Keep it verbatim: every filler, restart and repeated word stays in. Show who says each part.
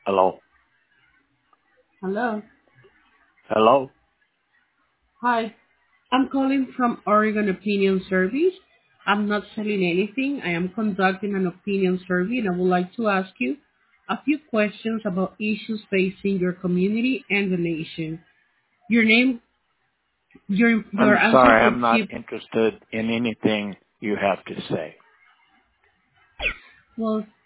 Speaker 1: Hello?
Speaker 2: Hello.
Speaker 1: Hello?
Speaker 2: Hi. I'm calling from Oregon Opinion Service. I'm not selling anything. I am conducting an opinion survey and I would like to ask you a few questions about issues facing your community and the nation. Your name, your your
Speaker 1: I'm
Speaker 2: answer
Speaker 1: sorry,
Speaker 2: could
Speaker 1: I'm not
Speaker 2: keep
Speaker 1: interested in anything you have to say.
Speaker 2: well